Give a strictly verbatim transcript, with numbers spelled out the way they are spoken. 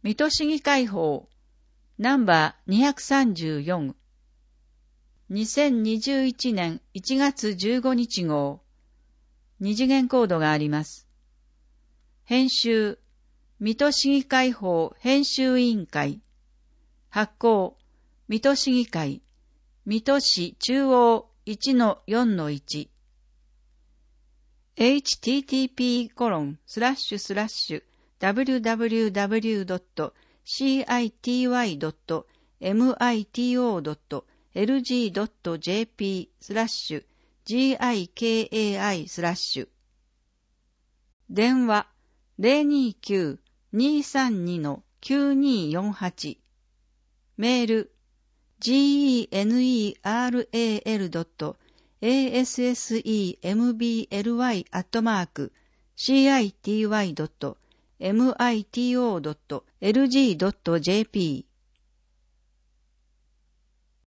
水戸市議会法ナンバーにひゃくさんじゅうよん にせんにじゅういちねんいちがつじゅうごにち号二次元コードがあります。編集水戸市議会法編集委員会発行水戸市議会水戸市中央 いちのよんのいち エイチティーティーピーコロンスラッシュスラッシュダブリューダブリューダブリュードットシーアイティーワイドットエムアイティーオードットエルジードットジェーピースラッシュジーアイケーエーアイスラッシュ電話 ゼロにきゅう にさんに きゅうによんはち メール ジーイーエヌイーアールエーエルドットエーエスエスイーエムビーエルワイ アットマーク シーアイティーワイドットエムアイティーオードットエルジードットジェーピー